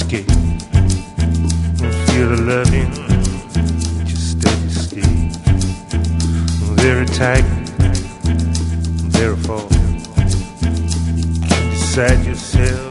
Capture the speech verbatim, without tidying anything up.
escape. Feel the loving, just steady state. Very tight, very full. Decide yourself.